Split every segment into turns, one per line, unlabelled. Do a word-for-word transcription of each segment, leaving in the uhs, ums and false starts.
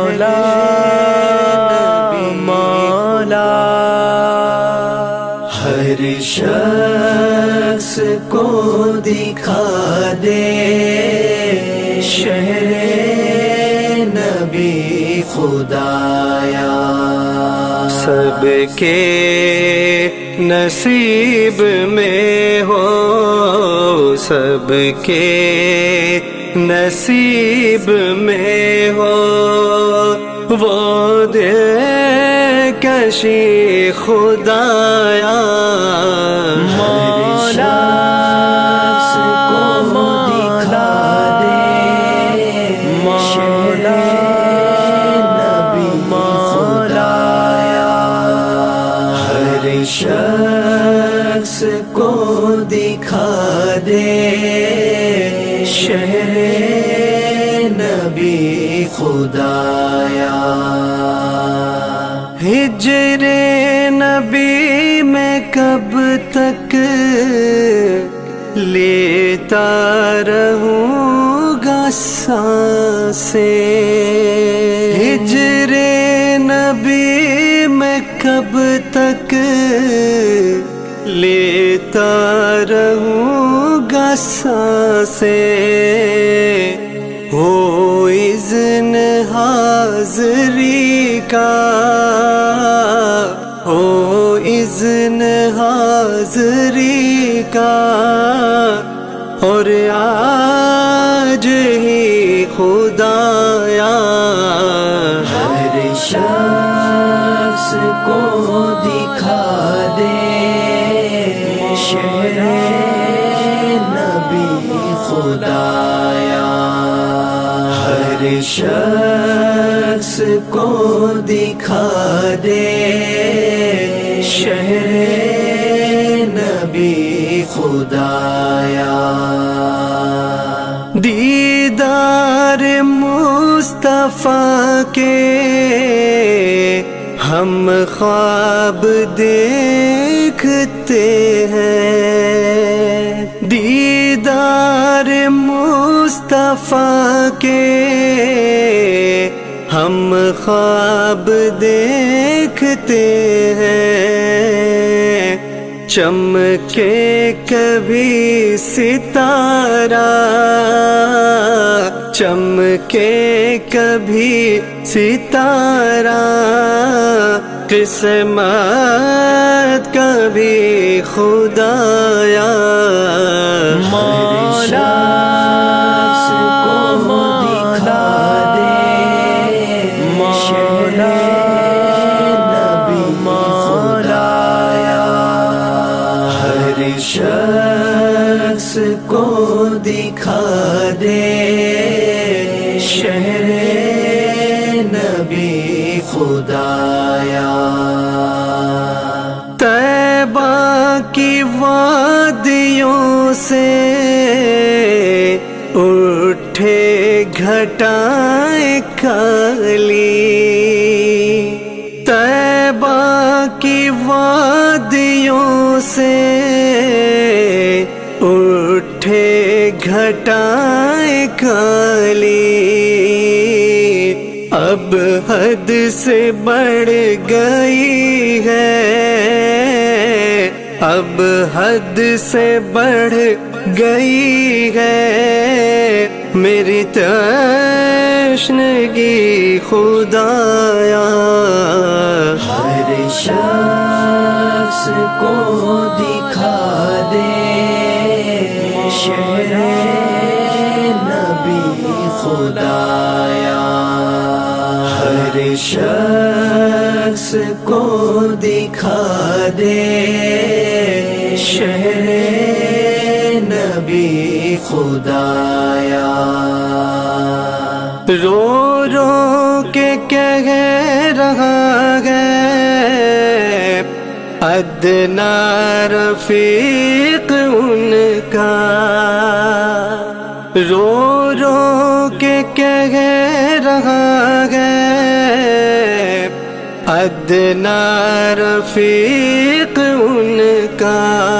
مولا مولا
ہر شخص کو دکھا دے شہر نبی خدایا،
سب کے نصیب میں ہو، سب کے نصیب میں ہو وہ دلکشی خدایا، مولا
شخص کو دکھا دے شہر نبی خدایا،
ہجر نبی میں کب تک لیتا رہوں گا سانسیں، ہجر نبی میں کب تک لیتا رہوں گا سانسیں، ہو اذن حاضری کا، ہو اذن حاضری کا، اور آج ہی خدایا
ہر شخص کو دکھا دے شہر نبی خدایا، ہر شخص کو دکھا دے شہر نبی خدایا،
دیدار مصطفیٰ کے ہم خواب دیکھتے ہیں، دیدار مصطفیٰ کے ہم خواب دیکھتے ہیں، چمکے کبھی ستارہ، چمکے کبھی ستارہ، قسمت کبھی خدایا، مولا
شخص کو دکھا دے شہر نبی خدایا،
طیبہ کی وادیوں سے اٹھے گھٹائیں کالی، طیبہ کی وادیوں سے اٹھے گھٹائیں کالی، اب حد سے بڑھ گئی ہے، اب حد سے بڑھ گئی ہے میری تشنگی خدایا،
ہر شخص کو دکھا دے شہر نبی خدایا، ہر شخص کو دکھا دے شہر نبی خدایا،
رو رو کے کہہ رہا ہے ادنا رفیق ان کا، رو رو کے کہہ رہا ہے ادنا رفیق ان کا،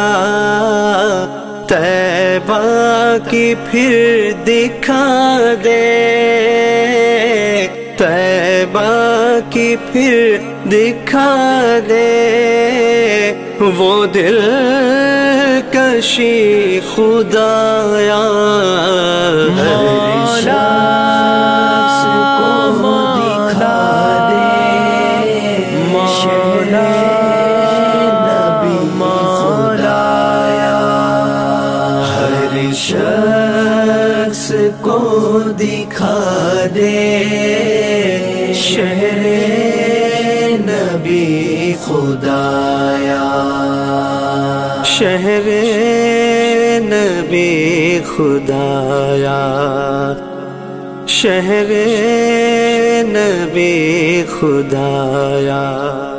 طیبہ کی پھر دکھا دے، طیبہ باقی پھر دکھا دے وہ دل کشی خدایا
مولا شخص کو دکھا دے شہر نبی خدایا
شہر نبی خدایا شہر نبی خدایا